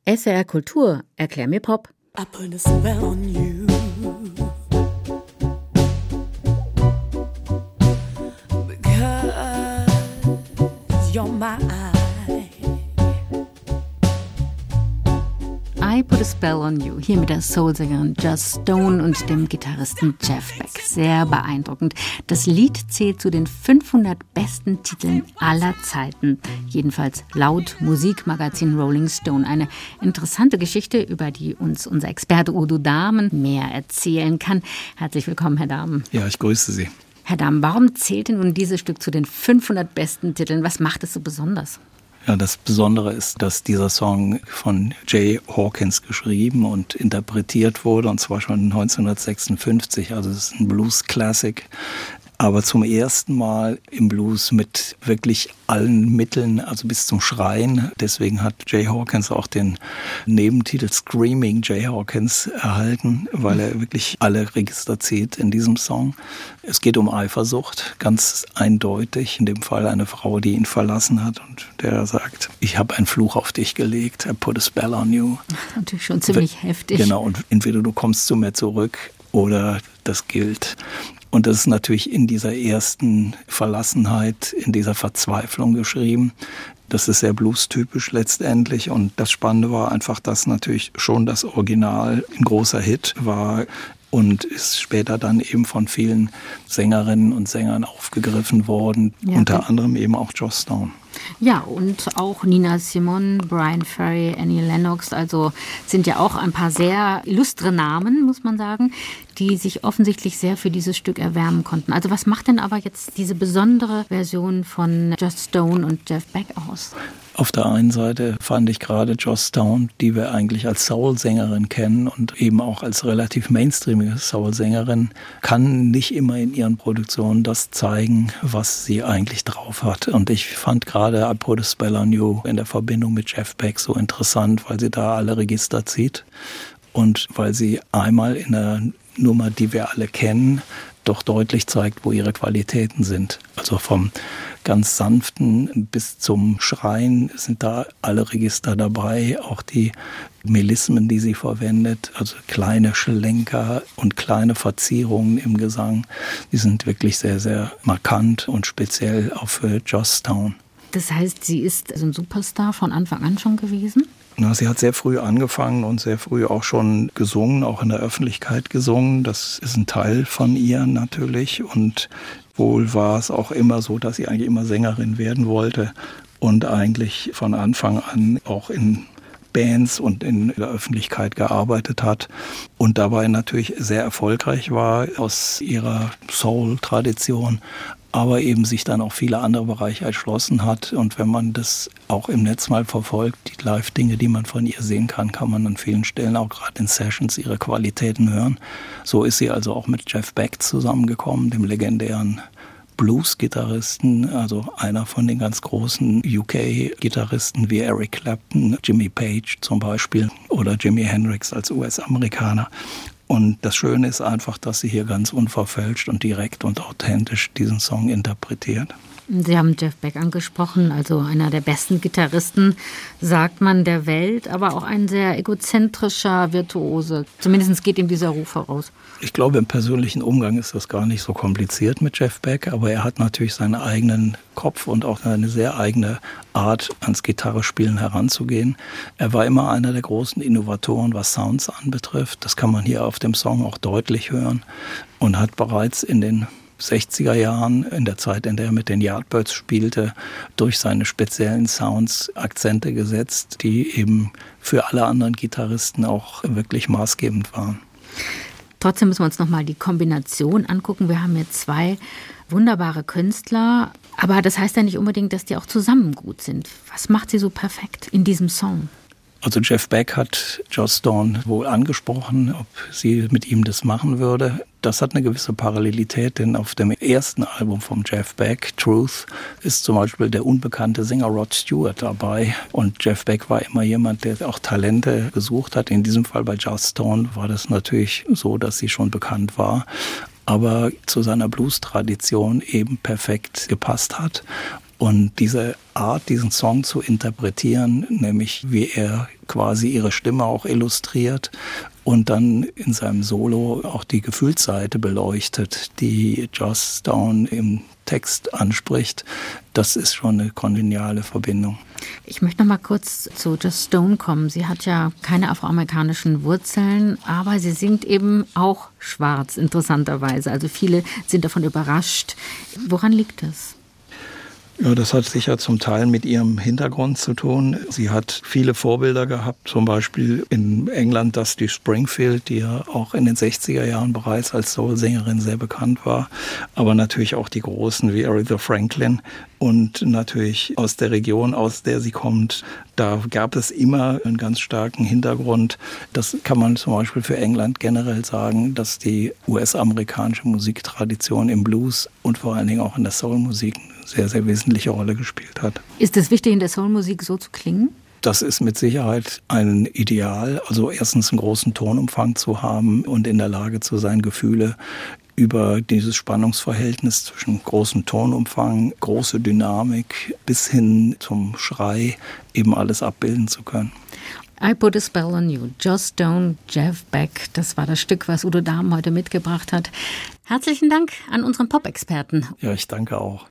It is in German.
SWR Kultur, erklär mir Pop. I put a spell on you because you're mine. I Put a Spell on You, hier mit der Soul-Sängerin Joss Stone und dem Gitarristen Jeff Beck. Sehr beeindruckend. Das Lied zählt zu den 500 besten Titeln aller Zeiten. Jedenfalls laut Musikmagazin Rolling Stone. Eine interessante Geschichte, über die uns unser Experte Udo Dahmen mehr erzählen kann. Herzlich willkommen, Herr Dahmen. Ja, ich grüße Sie. Herr Dahmen, warum zählt denn nun dieses Stück zu den 500 besten Titeln? Was macht es so besonders? Ja, das Besondere ist, dass dieser Song von Jay Hawkins geschrieben und interpretiert wurde, und zwar schon 1956. Also es ist ein Blues-Classic, aber zum ersten Mal im Blues mit wirklich allen Mitteln, also bis zum Schreien. Deswegen hat Jay Hawkins auch den Nebentitel Screaming Jay Hawkins erhalten, weil er wirklich alle Register zieht in diesem Song. Es geht um Eifersucht, ganz eindeutig. In dem Fall eine Frau, die ihn verlassen hat und der sagt, ich habe einen Fluch auf dich gelegt, I put a spell on you. Natürlich schon ziemlich heftig. Genau, und entweder du kommst zu mir zurück oder das gilt. Und das ist natürlich in dieser ersten Verlassenheit, in dieser Verzweiflung geschrieben. Das ist sehr blues-typisch letztendlich. Und das Spannende war einfach, dass natürlich schon das Original ein großer Hit war und ist später dann eben von vielen Sängerinnen und Sängern aufgegriffen worden. Ja, unter anderem eben auch Joss Stone. Ja, und auch Nina Simone, Bryan Ferry, Annie Lennox, also sind ja auch ein paar sehr illustre Namen, muss man sagen, die sich offensichtlich sehr für dieses Stück erwärmen konnten. Also was macht denn aber jetzt diese besondere Version von Joss Stone und Jeff Beck aus? Auf der einen Seite fand ich gerade Joss Stone, die wir eigentlich als Soul-Sängerin kennen und eben auch als relativ mainstreamige Soul-Sängerin, kann nicht immer in ihren Produktionen das zeigen, was sie eigentlich drauf hat. Und ich fand gerade I Put a Spell on You in der Verbindung mit Jeff Beck so interessant, weil sie da alle Register zieht und weil sie einmal in der Nummer, die wir alle kennen, doch deutlich zeigt, wo ihre Qualitäten sind. Also vom ganz sanften bis zum Schreien sind da alle Register dabei, auch die Melismen, die sie verwendet, also kleine Schlenker und kleine Verzierungen im Gesang, die sind wirklich sehr, sehr markant und speziell auch für Joss Stone. Das heißt, sie ist also ein Superstar von Anfang an schon gewesen? Na, sie hat sehr früh angefangen und sehr früh auch schon gesungen, auch in der Öffentlichkeit gesungen. Das ist ein Teil von ihr natürlich. Und wohl war es auch immer so, dass sie eigentlich immer Sängerin werden wollte und eigentlich von Anfang an auch in Bands und in der Öffentlichkeit gearbeitet hat und dabei natürlich sehr erfolgreich war aus ihrer Soul-Tradition, aber eben sich dann auch viele andere Bereiche erschlossen hat. Und wenn man das auch im Netz mal verfolgt, die Live-Dinge, die man von ihr sehen kann, kann man an vielen Stellen auch gerade in Sessions ihre Qualitäten hören. So ist sie also auch mit Jeff Beck zusammengekommen, dem legendären Blues-Gitarristen, also einer von den ganz großen UK-Gitarristen wie Eric Clapton, Jimmy Page zum Beispiel oder Jimi Hendrix als US-Amerikaner. Und das Schöne ist einfach, dass sie hier ganz unverfälscht und direkt und authentisch diesen Song interpretiert. Sie haben Jeff Beck angesprochen, also einer der besten Gitarristen, sagt man, der Welt, aber auch ein sehr egozentrischer Virtuose. Zumindest geht ihm dieser Ruf voraus. Ich glaube, im persönlichen Umgang ist das gar nicht so kompliziert mit Jeff Beck, aber er hat natürlich seinen eigenen Kopf und auch eine sehr eigene Art, ans Gitarrespielen heranzugehen. Er war immer einer der großen Innovatoren, was Sounds anbetrifft. Das kann man hier auf dem Song auch deutlich hören und hat bereits in den 60er Jahren, in der Zeit, in der er mit den Yardbirds spielte, durch seine speziellen Sounds Akzente gesetzt, die eben für alle anderen Gitarristen auch wirklich maßgebend waren. Trotzdem müssen wir uns nochmal die Kombination angucken. Wir haben hier zwei wunderbare Künstler, aber das heißt ja nicht unbedingt, dass die auch zusammen gut sind. Was macht sie so perfekt in diesem Song? Also Jeff Beck hat Joss Stone wohl angesprochen, ob sie mit ihm das machen würde. Das hat eine gewisse Parallelität, denn auf dem ersten Album von Jeff Beck, Truth, ist zum Beispiel der unbekannte Sänger Rod Stewart dabei. Und Jeff Beck war immer jemand, der auch Talente gesucht hat. In diesem Fall bei Joss Stone war das natürlich so, dass sie schon bekannt war, aber zu seiner Blues-Tradition eben perfekt gepasst hat. Und diese Art, diesen Song zu interpretieren, nämlich wie er quasi ihre Stimme auch illustriert und dann in seinem Solo auch die Gefühlsseite beleuchtet, die Joss Stone im Text anspricht, das ist schon eine kongeniale Verbindung. Ich möchte noch mal kurz zu Joss Stone kommen. Sie hat ja keine afroamerikanischen Wurzeln, aber sie singt eben auch schwarz, interessanterweise. Also viele sind davon überrascht. Woran liegt das? Ja, das hat sicher zum Teil mit ihrem Hintergrund zu tun. Sie hat viele Vorbilder gehabt, zum Beispiel in England Dusty Springfield, die ja auch in den 60er Jahren bereits als Soul-Sängerin sehr bekannt war, aber natürlich auch die Großen wie Aretha Franklin und natürlich aus der Region, aus der sie kommt. Da gab es immer einen ganz starken Hintergrund. Das kann man zum Beispiel für England generell sagen, dass die US-amerikanische Musiktradition im Blues und vor allen Dingen auch in der Soul-Musik sehr, sehr wesentliche Rolle gespielt hat. Ist es wichtig, in der Soulmusik so zu klingen? Das ist mit Sicherheit ein Ideal. Also erstens einen großen Tonumfang zu haben und in der Lage zu sein, Gefühle über dieses Spannungsverhältnis zwischen großem Tonumfang, große Dynamik bis hin zum Schrei eben alles abbilden zu können. I Put a Spell on You, Joss Stone, Jeff Beck. Das war das Stück, was Udo Dahm heute mitgebracht hat. Herzlichen Dank an unseren Pop-Experten. Ja, ich danke auch.